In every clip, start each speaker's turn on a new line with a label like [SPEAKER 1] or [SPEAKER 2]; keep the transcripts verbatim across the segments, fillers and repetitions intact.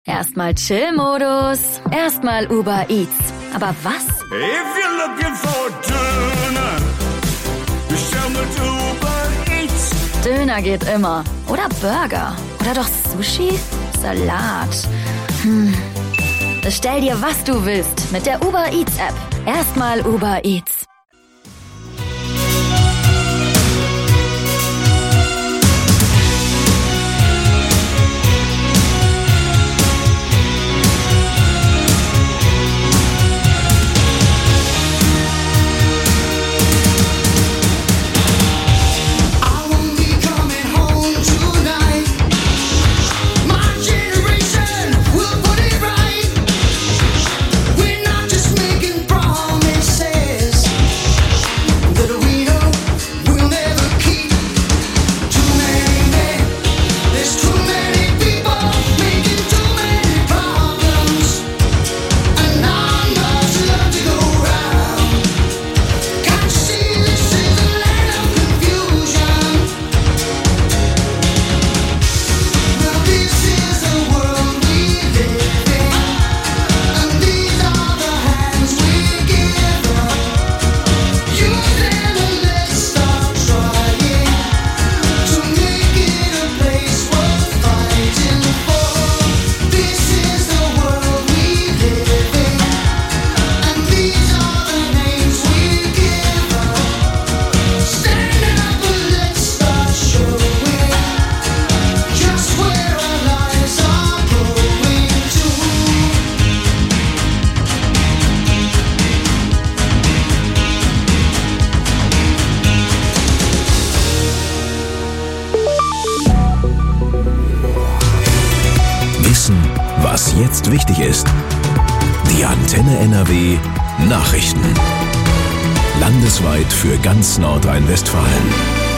[SPEAKER 1] Erstmal Chill-Modus, erstmal Uber Eats. Aber was?
[SPEAKER 2] If you're looking for Döner, bestell mit Uber Eats.
[SPEAKER 1] Döner geht immer. Oder Burger. Oder doch Sushi? Salat. Hm. Bestell dir, was du willst, mit der Uber Eats App. Erstmal Uber Eats.
[SPEAKER 3] Was jetzt wichtig ist. Die Antenne N R W Nachrichten. Landesweit für ganz Nordrhein-Westfalen.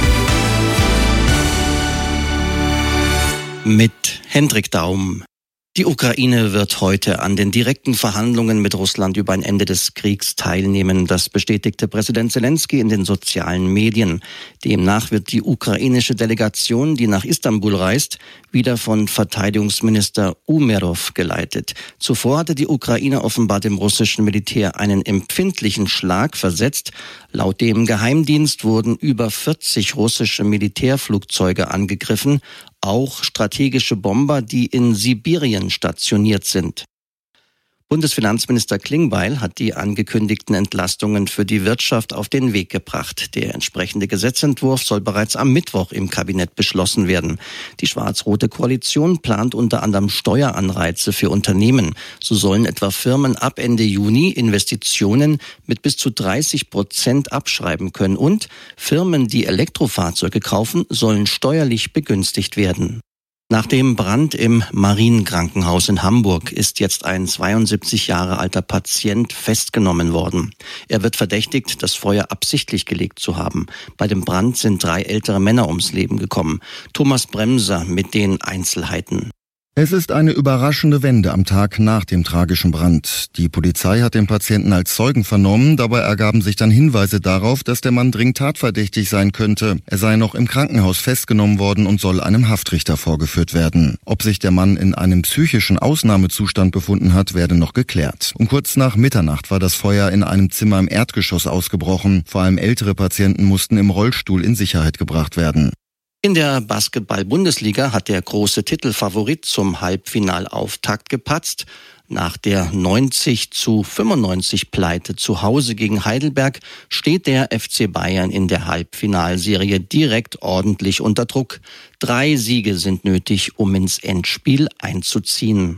[SPEAKER 4] Mit Hendrik Daum. Die Ukraine wird heute an den direkten Verhandlungen mit Russland über ein Ende des Kriegs teilnehmen. Das bestätigte Präsident Zelensky in den sozialen Medien. Demnach wird die ukrainische Delegation, die nach Istanbul reist, wieder von Verteidigungsminister Umerov geleitet. Zuvor hatte die Ukraine offenbar dem russischen Militär einen empfindlichen Schlag versetzt. Laut dem Geheimdienst wurden über vierzig russische Militärflugzeuge angegriffen, auch strategische Bomber, die in Sibirien stationiert sind. Bundesfinanzminister Klingbeil hat die angekündigten Entlastungen für die Wirtschaft auf den Weg gebracht. Der entsprechende Gesetzentwurf soll bereits am Mittwoch im Kabinett beschlossen werden. Die schwarz-rote Koalition plant unter anderem Steueranreize für Unternehmen. So sollen etwa Firmen ab Ende Juni Investitionen mit bis zu dreißig Prozent abschreiben können und Firmen, die Elektrofahrzeuge kaufen, sollen steuerlich begünstigt werden. Nach dem Brand im Marienkrankenhaus in Hamburg ist jetzt ein zweiundsiebzig Jahre alter Patient festgenommen worden. Er wird verdächtigt, das Feuer absichtlich gelegt zu haben. Bei dem Brand sind drei ältere Männer ums Leben gekommen. Thomas Bremser mit den Einzelheiten.
[SPEAKER 5] Es ist eine überraschende Wende am Tag nach dem tragischen Brand. Die Polizei hat den Patienten als Zeugen vernommen. Dabei ergaben sich dann Hinweise darauf, dass der Mann dringend tatverdächtig sein könnte. Er sei noch im Krankenhaus festgenommen worden und soll einem Haftrichter vorgeführt werden. Ob sich der Mann in einem psychischen Ausnahmezustand befunden hat, werde noch geklärt. Um kurz nach Mitternacht war das Feuer in einem Zimmer im Erdgeschoss ausgebrochen. Vor allem ältere Patienten mussten im Rollstuhl in Sicherheit gebracht werden.
[SPEAKER 4] In der Basketball-Bundesliga hat der große Titelfavorit zum Halbfinalauftakt gepatzt. Nach der neunzig zu fünfundneunzig Pleite zu Hause gegen Heidelberg steht der F C Bayern in der Halbfinalserie direkt ordentlich unter Druck. Drei Siege sind nötig, um ins Endspiel einzuziehen.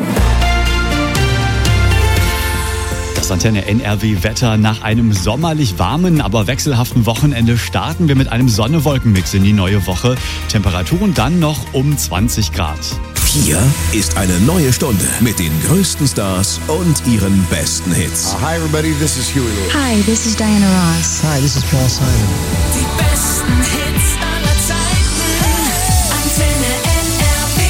[SPEAKER 6] Das Antenne N R W-Wetter. Nach einem sommerlich warmen, aber wechselhaften Wochenende starten wir mit einem Sonne-Wolken-Mix in die neue Woche. Temperaturen dann noch um zwanzig Grad.
[SPEAKER 3] Hier ist eine neue Stunde mit den größten Stars und ihren besten Hits.
[SPEAKER 7] Uh, hi everybody, this is Huey Lewis.
[SPEAKER 8] Hi, this is Diana Ross.
[SPEAKER 9] Hi, this is Paul Simon.
[SPEAKER 10] Die besten Hits aller Zeiten. Antenne N R W.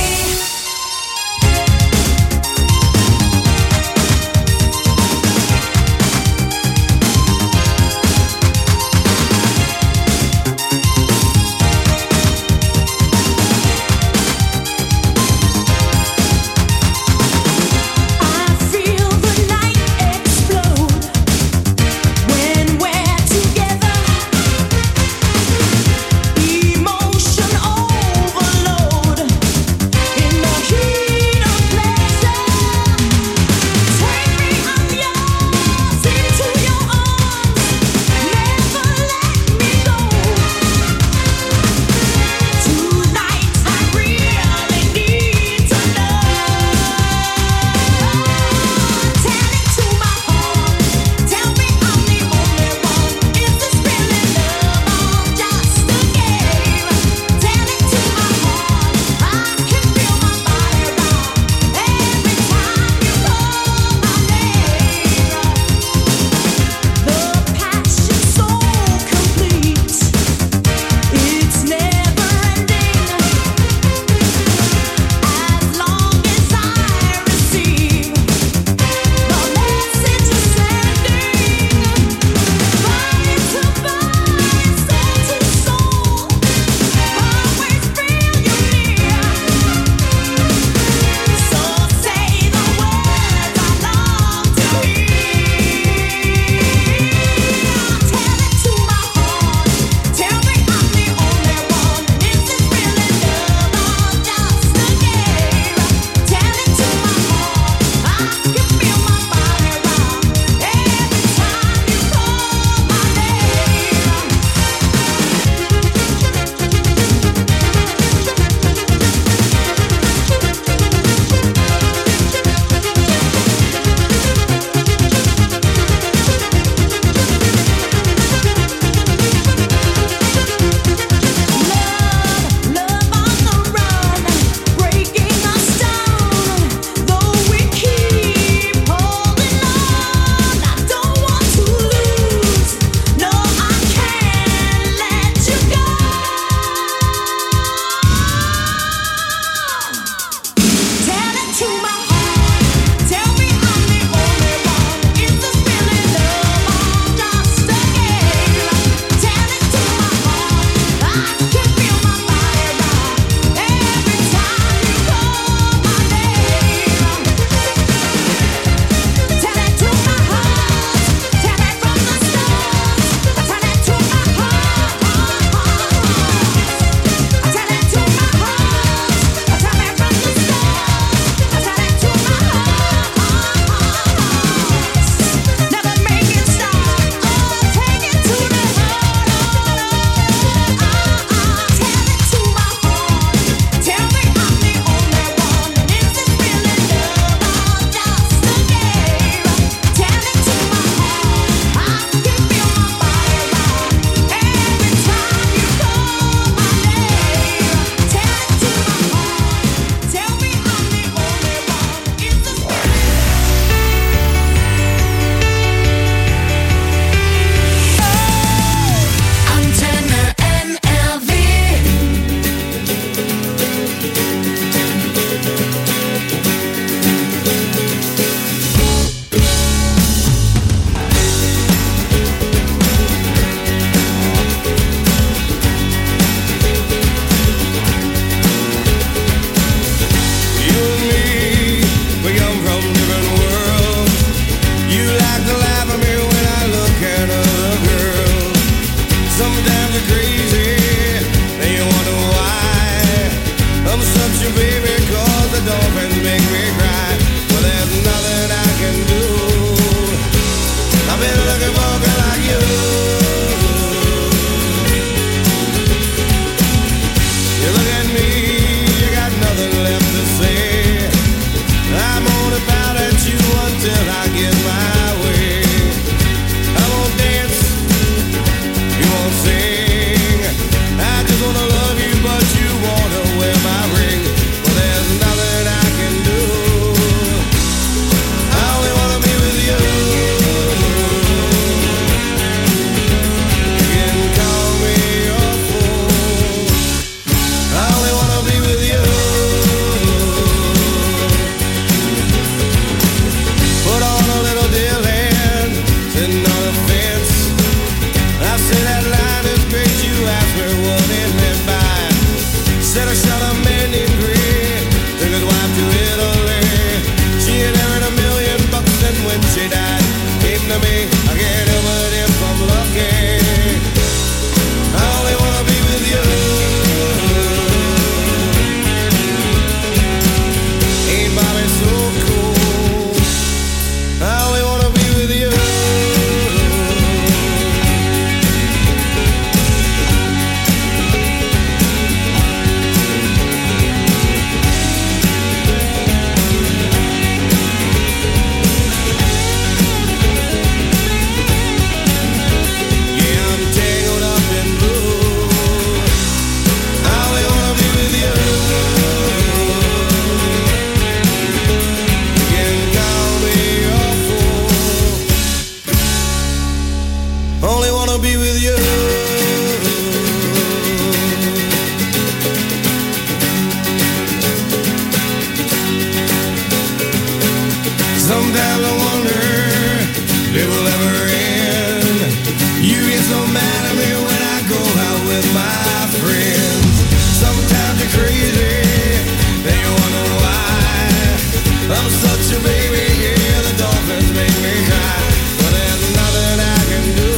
[SPEAKER 2] Sometimes I wonder if it will ever end. You get so mad at me when I go out with my friends. Sometimes you're crazy, then you wonder why. I'm such a baby, yeah, the dolphins make me cry. But there's nothing I can do.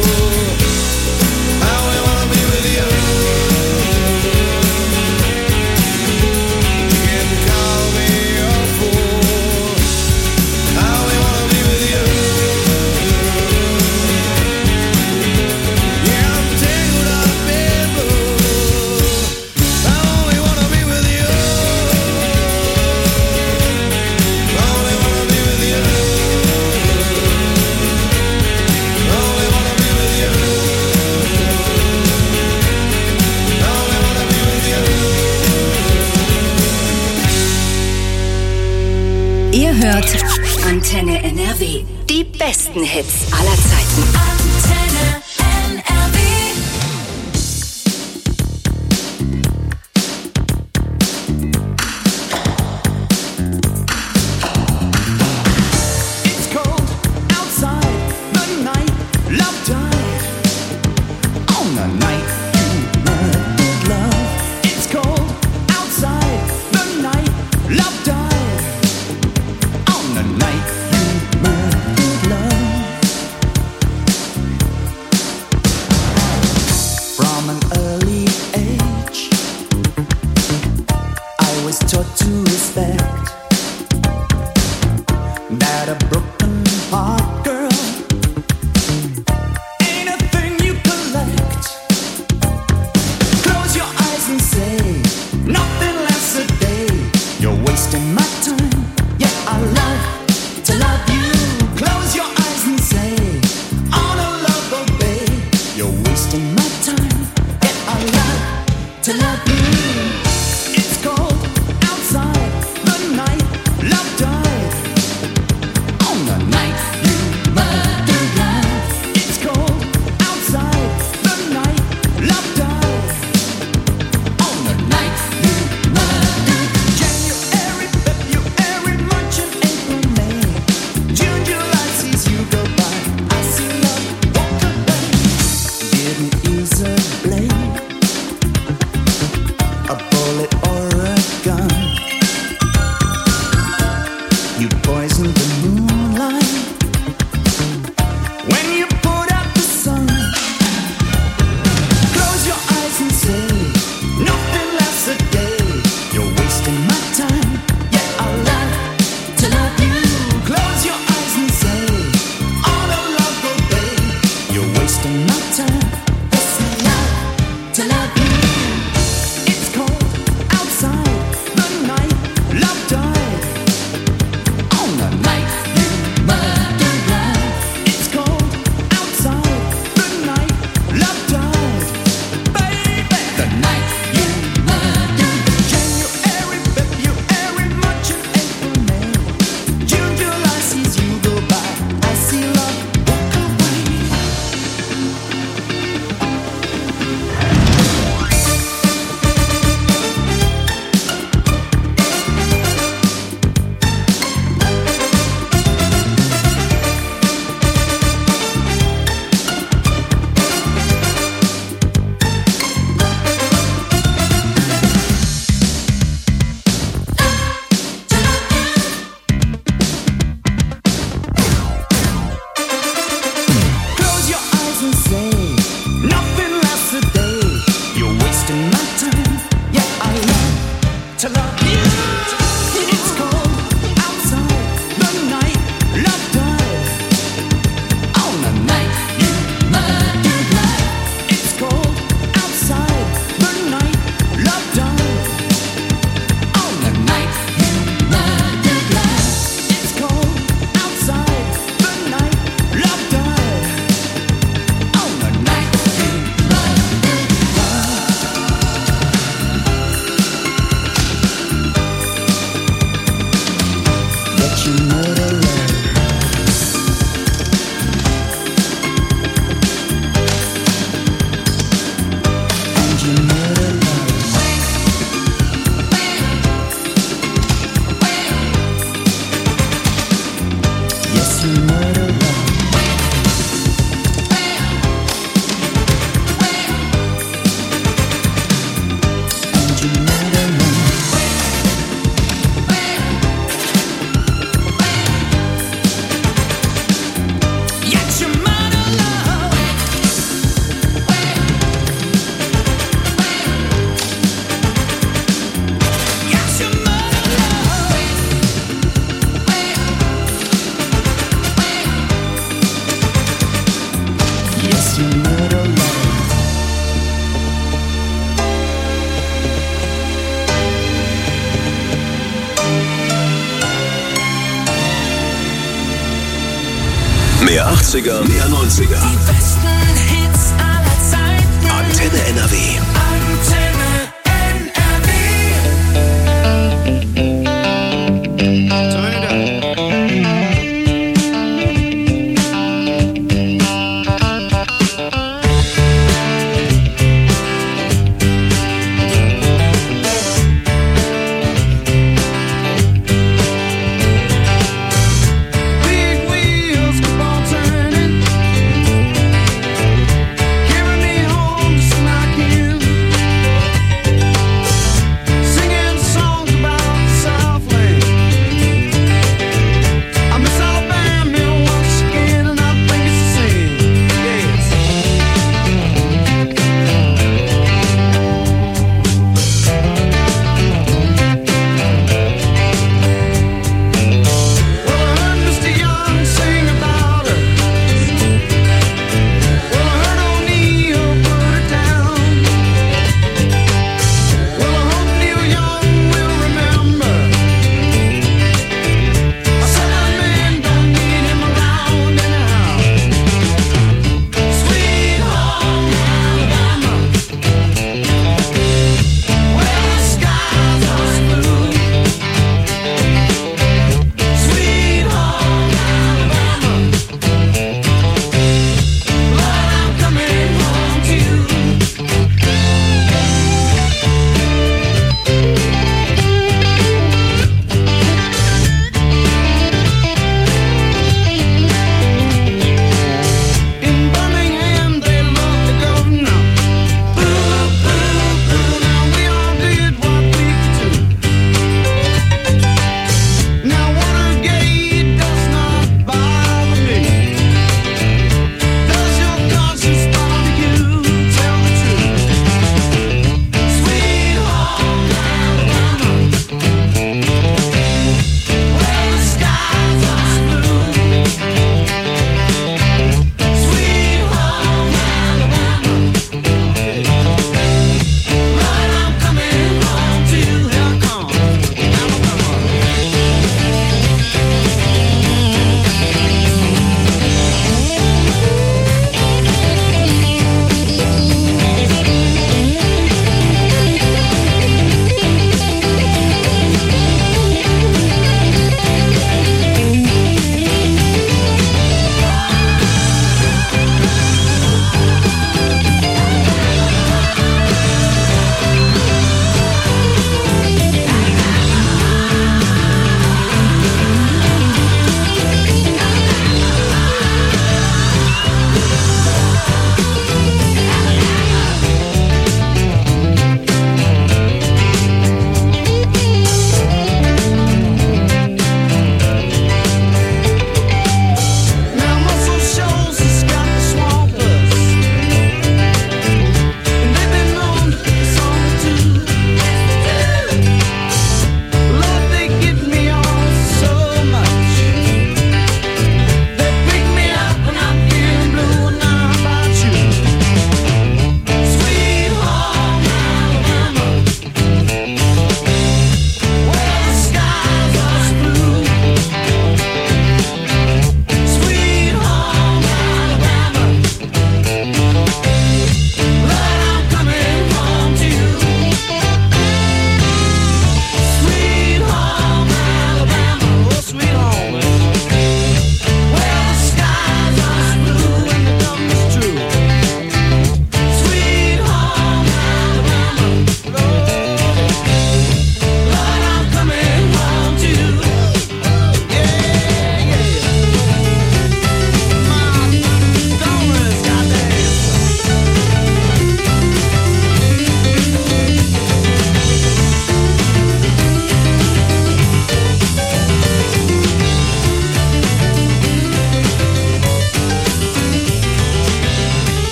[SPEAKER 2] I only wanna be with you. You can call me a fool. I only wanna be with you. Yeah, I'm tangled up in blue. I only wanna be with you. I only wanna be with you. I only wanna be with you. I only wanna be with you.
[SPEAKER 8] Ihr hört Antenne N R W. Die besten Hits aller Zeiten.
[SPEAKER 10] Antenne N R W.
[SPEAKER 2] It's cold outside, the night love died. On the night you murdered love. It's cold outside, the night love died. On the night you murdered love. From an early age, I was taught to respect that a broken heart, girl, ain't a thing you collect. Close your eyes and say, nothing lasts a day. You're wasting my time, yeah, I love to love you. Close your eyes and say, on a love obey. You're wasting my time, yeah, I love to love you. It's cold outside, the night love died. On the night you murdered love. It's cold outside, the night love died. On the night you murdered. January, February, March and April, May. June, July sees you go by. I see love walk away. Didn't use a blade, a bullet or a gun. You poisoned the moonlight when you put out the sun. Close your eyes and say, nothing lasts a day. You're wasting my time, yeah, I love to love you. Close your eyes and say, all of love obey. You're wasting my time, yes, I love to love you. It's cold outside, the night love died. On the night
[SPEAKER 3] Mehr achtziger, mehr neunziger.
[SPEAKER 10] Die besten Hits aller Zeiten.
[SPEAKER 3] Antenne N R W.
[SPEAKER 10] Antenne N R W.
[SPEAKER 2] Big wheels keep on turning, carry me home just like you.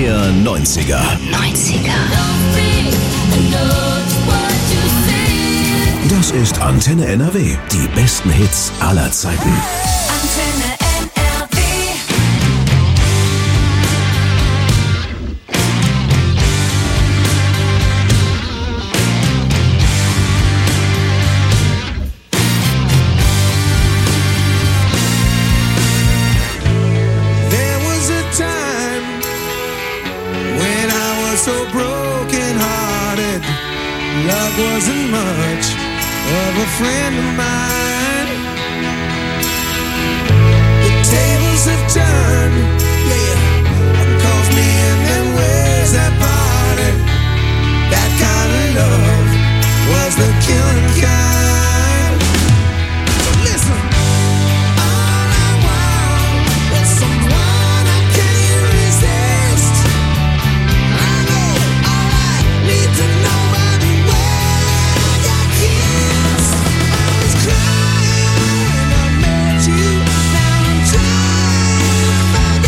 [SPEAKER 3] Der neunziger.
[SPEAKER 8] neunziger.
[SPEAKER 3] Das ist Antenne N R W. Die besten Hits aller Zeiten.
[SPEAKER 10] Antenne N R W.
[SPEAKER 2] There was a time when I was so broken hearted. Love wasn't much of a friend of mine. The tables have turned, yeah. One calls me in them ways that parted. That kind of love was the killing kind. So listen, all I want was someone I can't resist. I know all I need to know by the way I got kissed. I was crying when I met you. Now I'm trying to forget.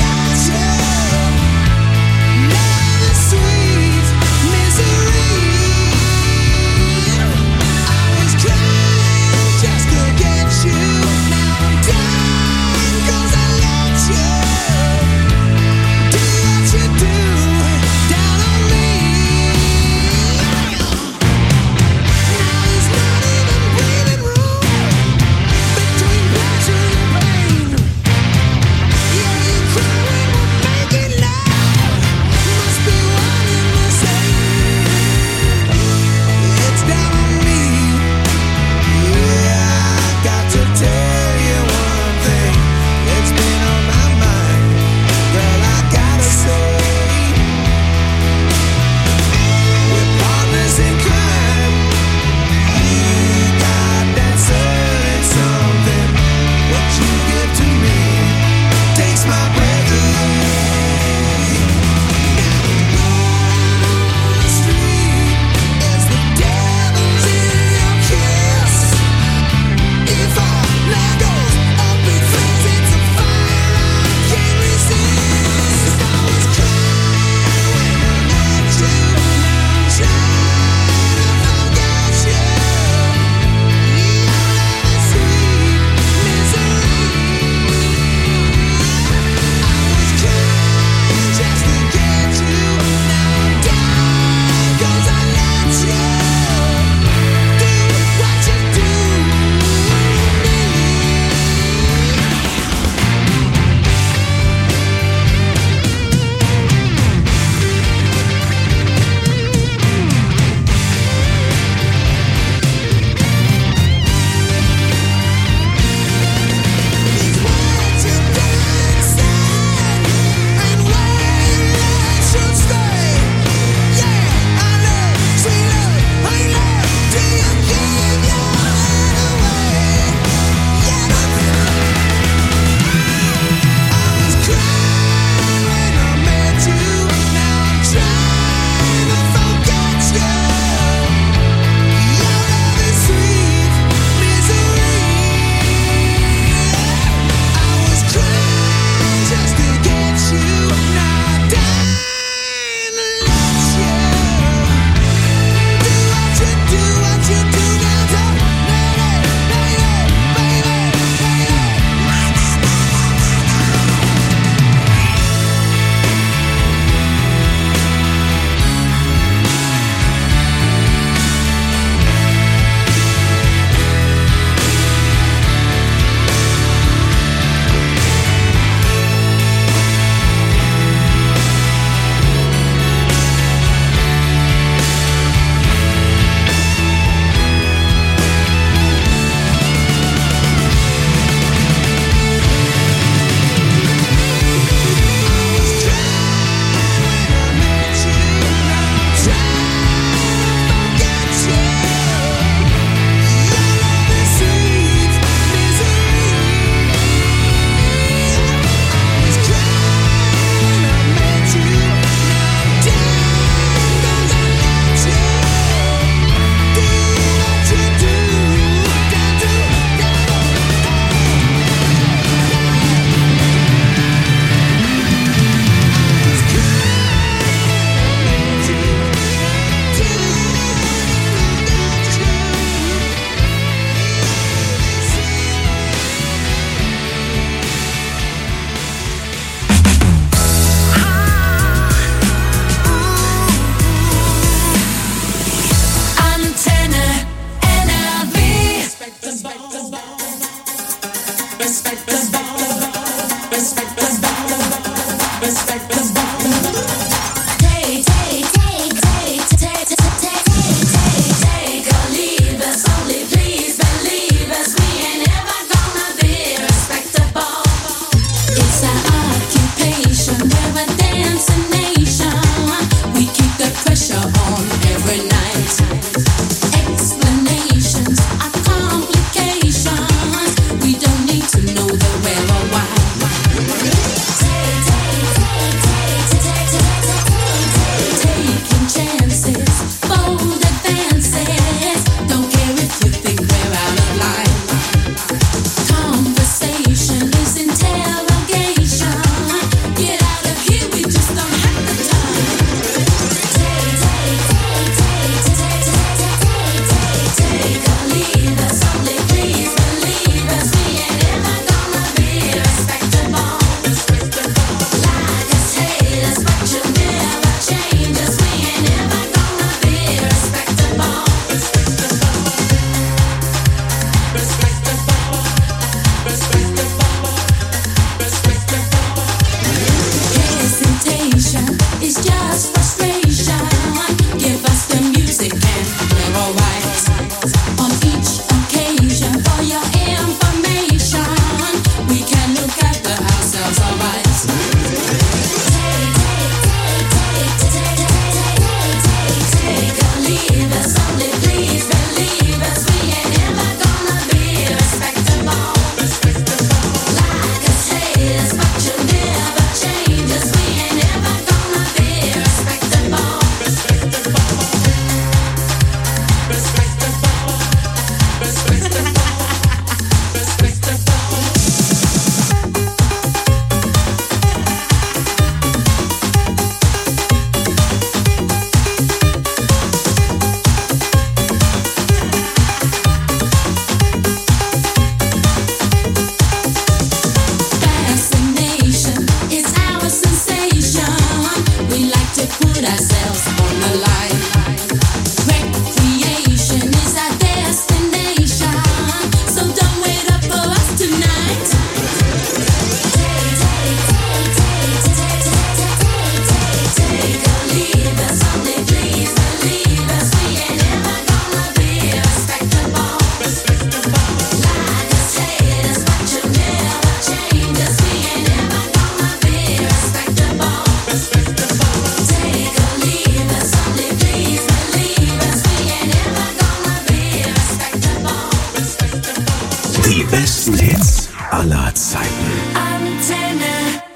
[SPEAKER 3] Die besten Hits aller Zeiten.
[SPEAKER 10] Antenne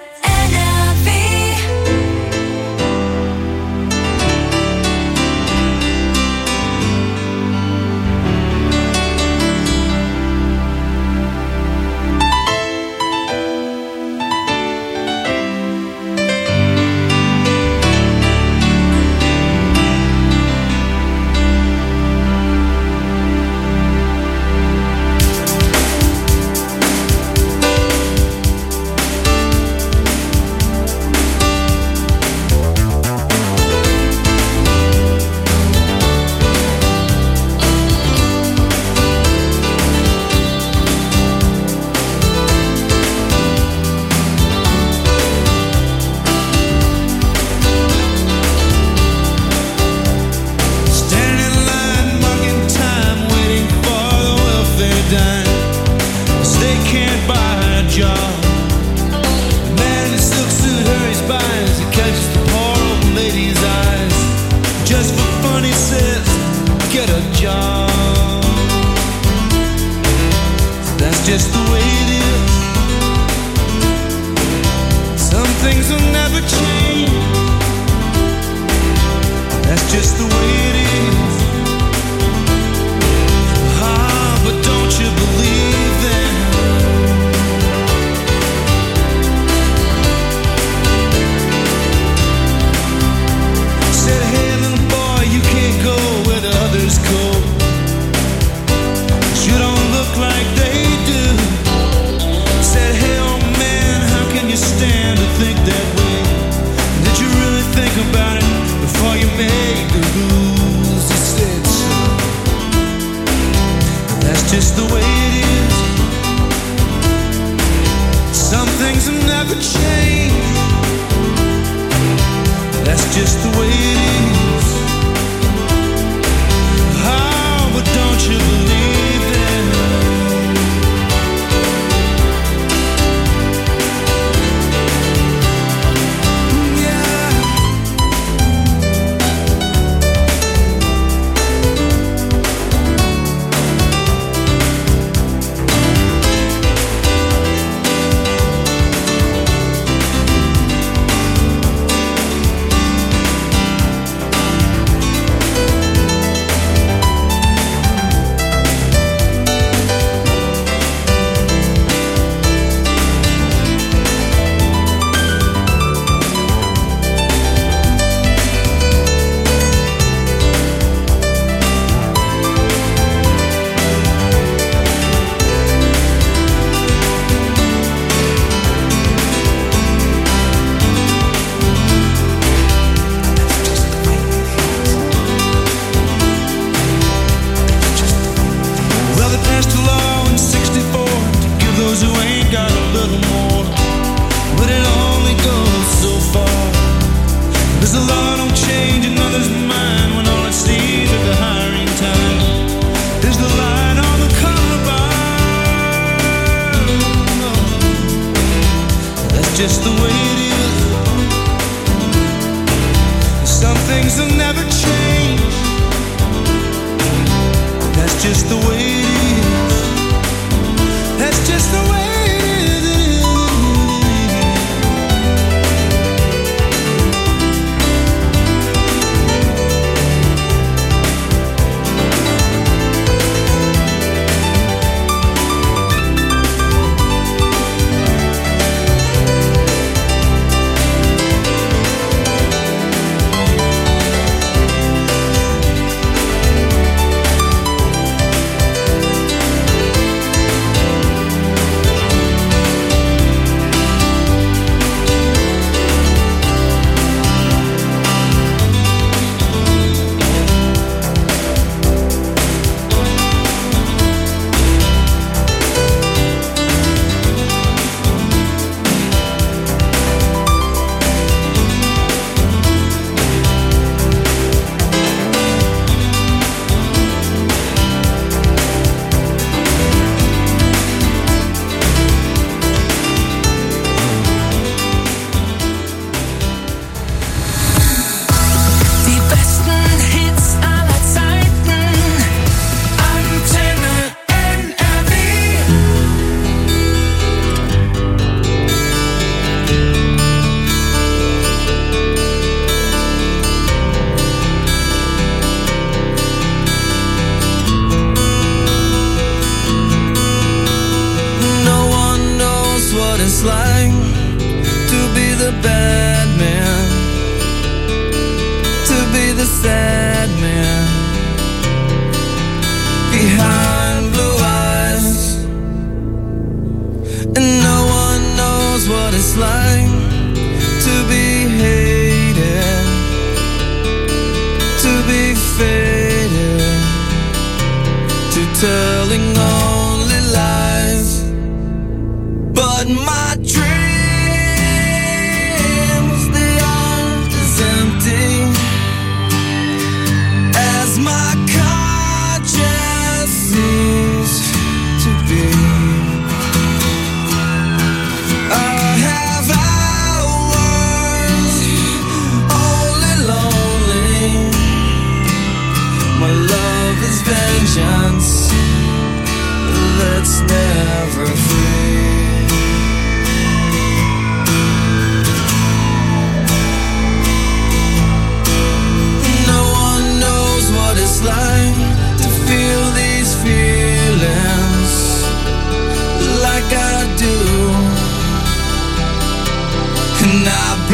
[SPEAKER 10] N R W.
[SPEAKER 2] Think about it before you make a move.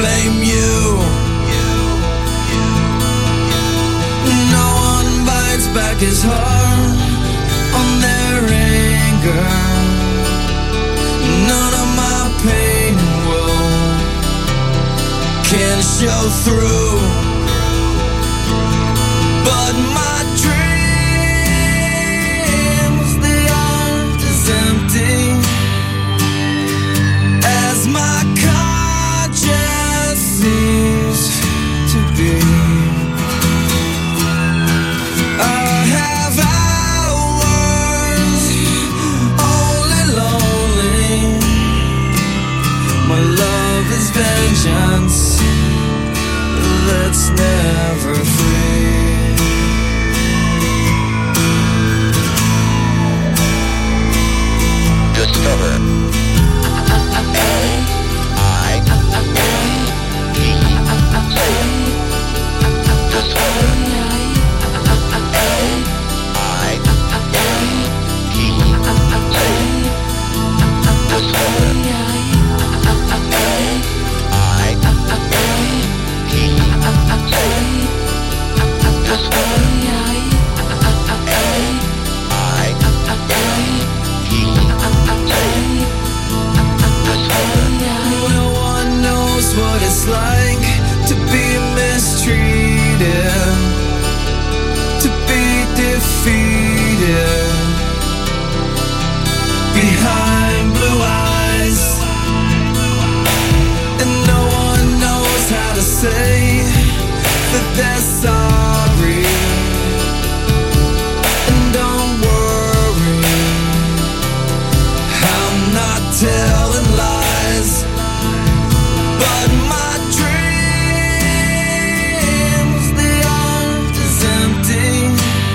[SPEAKER 2] blame you. No one bites back his heart on their anger. None of my pain will can show through. But my dreams, the art is empty, as my conscience seems to be. I have hours only lonely. My love is vengeance that's never free. Discover. What it's like to be mistreated, to be defeated behind blue eyes, and no one knows how to say that they're sorry. And don't worry, I'm not telling lies. But my dreams, the art is empty,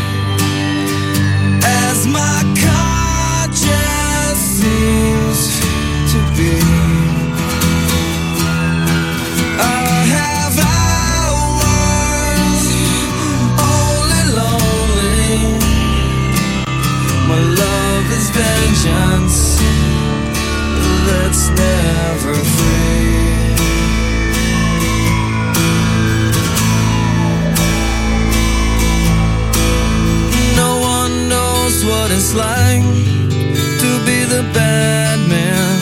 [SPEAKER 2] as my conscience seems to be. I have hours only lonely. My love is vengeance that's never free. What it's like to be the bad man,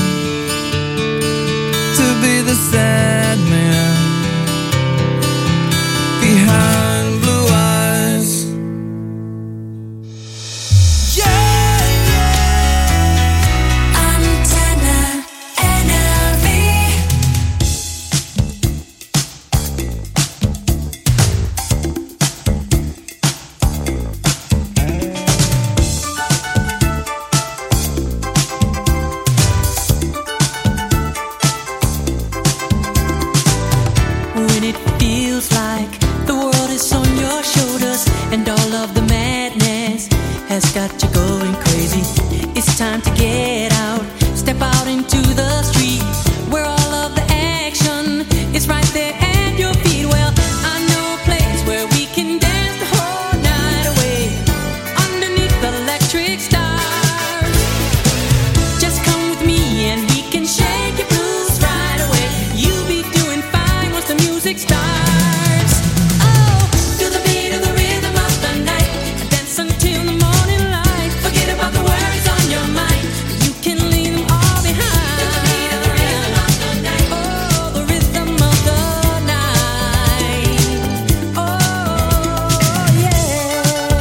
[SPEAKER 2] to be the sad man behind blue eyes. Yeah, yeah. Antenna N R V.
[SPEAKER 10] Has got you going crazy. It's time to get out. Step out into the street where all of the action is right there at your feet. Well, I know a place where we can dance the whole night away underneath the electric stars. Just come with me and we can shake your blues right away. You'll be doing fine once the music starts. Oh, feel the beat of the rhythm of the night. Dance until the morning. Forget about the worries on your mind. You can leave them all behind. The beat of the rhythm of the night. Oh, the rhythm of the night. Oh, yeah.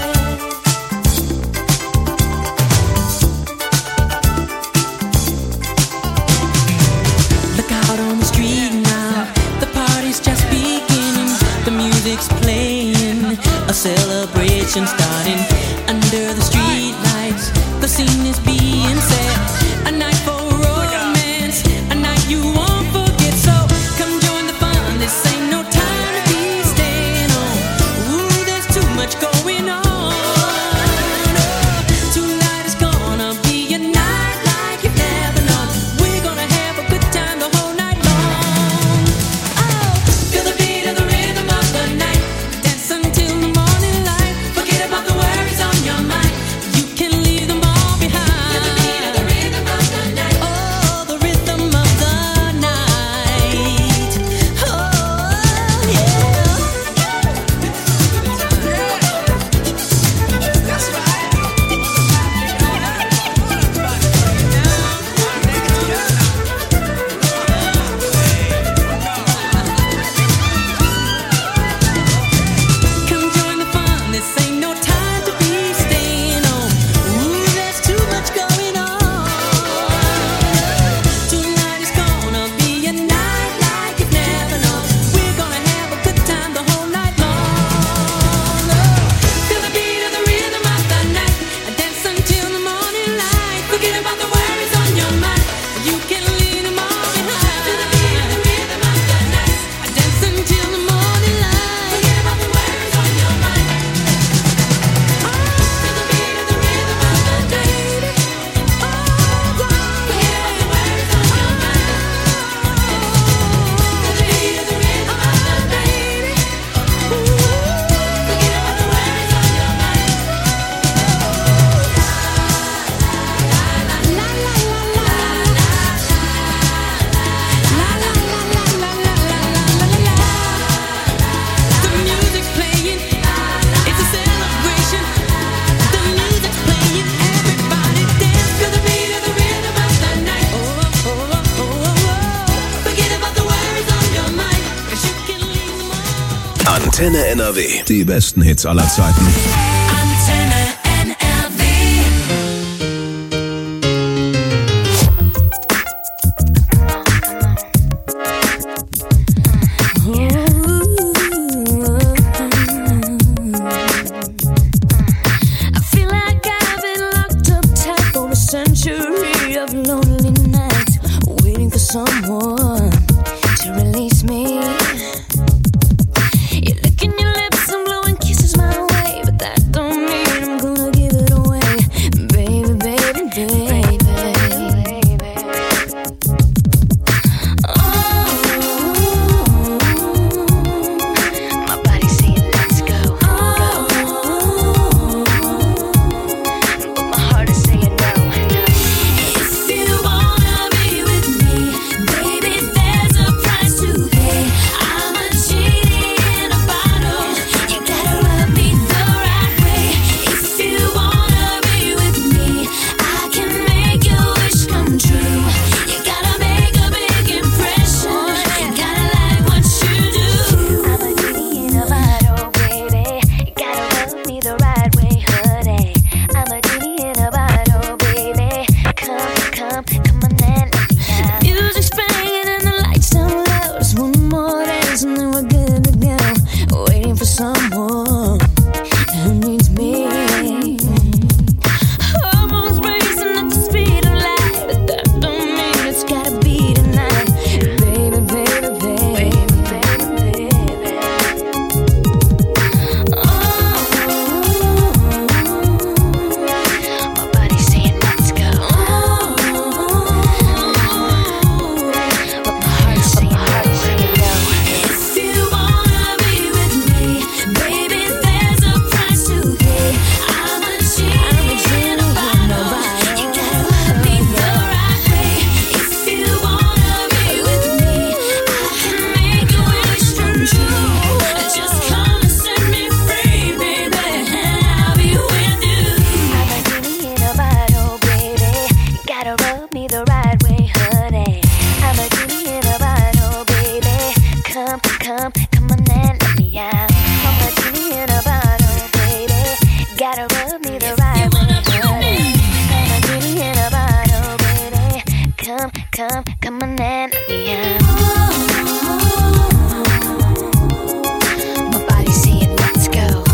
[SPEAKER 10] Look out on the street now. The party's just beginning. The music's playing. A celebration starting under the street lights. The scene is being set. A night for romance, a night you won't forget. So come join the fun. This ain't no time to be staying home. Ooh, there's too much going on. Oh, tonight is gonna be a night like you've never known. We're gonna have a good time the whole night long. Oh, feel the beat of the rhythm of the night. Dance until the morning light. Forget about the worries on your mind. You can leave them all behind. Feel the beat of the rhythm
[SPEAKER 3] Antenne N R W. Die besten Hits aller Zeiten.
[SPEAKER 10] Antenne N R W.
[SPEAKER 9] I feel like I've been locked up tight for a century of lonely nights, waiting for someone to release me. You're licking your lips and blowing kisses my way, but that don't mean I'm gonna give it away, baby, baby, baby. Oh, my body's saying let's go. Oh, but my heart is saying no.
[SPEAKER 10] If you wanna be with me, baby, there's a price to pay. I'm a genie in a bottle. You gotta rub me the right way. If you wanna be with me, I can make your wish come true. You gotta make a big impression. You gotta like what you do.
[SPEAKER 9] I'm a genie in a bottle, baby. You gotta rub me the right way, honey. I'm a genie in a bottle, baby. Come, come, come on and let me out. Music's playing and the lights down low. Just one more dance and then we're good to go. Waiting for someone who needs me. Hormones racing at the speed of light, but that don't mean it's gotta be tonight, baby, baby, baby, baby, baby. Oh, my body's saying let's go. But my heart's saying no.
[SPEAKER 10] If you wanna be with me, baby, there's a price to pay. I'm a genie in a bottle. You gotta rub me the right way. If you wanna be with me, I can make your wish come true. Just come and set me free, baby, and I'll be with you.
[SPEAKER 9] I'm a genie in a bottle, baby. You gotta rub me the right way, honey. I'm a genie in a bottle, baby. Come, come, come on and let me out. I'm a genie in a bottle, baby. Gotta rub me the right way, honey. I'm a genie in a bottle, baby. Come, come, come on and let me out. My body's saying let's go,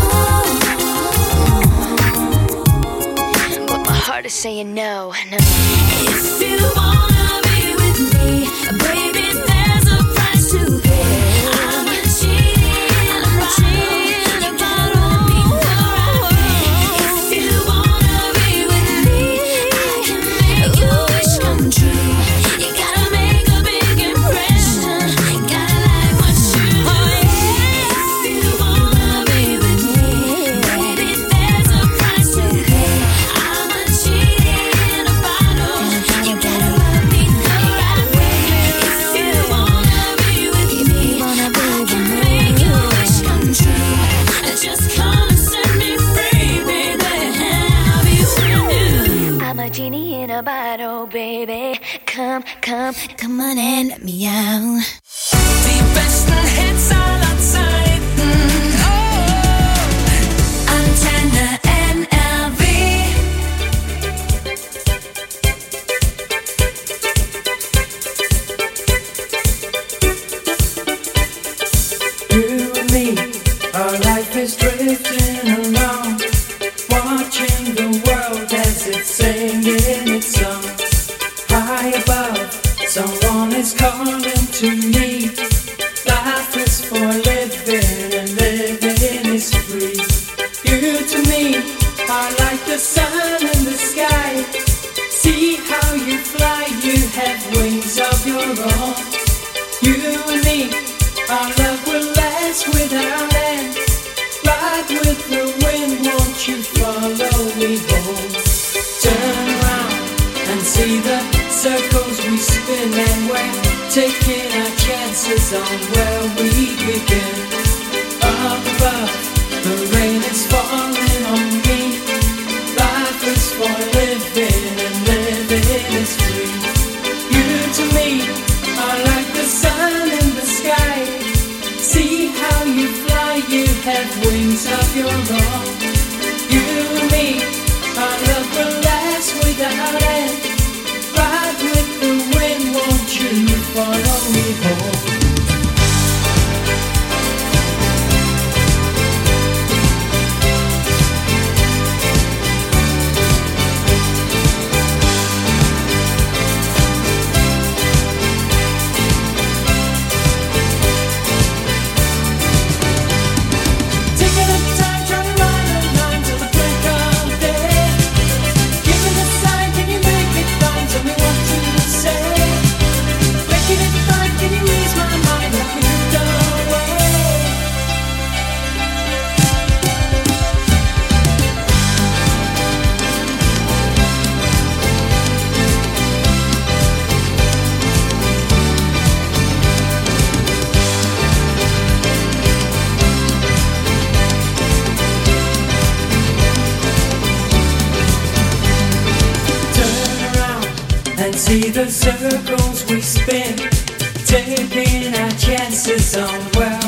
[SPEAKER 9] but my heart is saying no, no.
[SPEAKER 10] If you wanna be with me, baby, there's a price to pay. I'm a genie in a bottle. You gotta rub me the right way. If you wanna be with me, I can make your wish come true. You gotta make a big impression. You gotta like what you do. If you wanna be with me, baby, there's a price to pay. I'm a genie in a bottle. You gotta rub me the right way. If you wanna be with me, I can make your wish come true. Just come and set me free, baby, and I'll be with you.
[SPEAKER 9] I'm a genie in a bottle, baby. Come, come, come on and let me out.
[SPEAKER 10] Die besten Hits aller Zeiten. Oh, Antenne N R W.
[SPEAKER 2] You and me, our life is drifting along, watching the world as it's singing its song. High above, someone is calling to me. Life is for living and living is free. You to me are like the sun in the sky. See how you fly, you have wings of your own. You and me, our love will last without end. Ride with the wind, won't you follow me home? Turn around and see the circles we spin, and we're taking our chances on where we begin. Up above, the rain is falling on me. Life is for living and living is free. You to me are like the sun in the sky. See how you fly, you
[SPEAKER 10] ease of your wrong. You and me, our love will last without end. Ride with the wind, won't you follow me home? See the circles we spin, taking our chances on where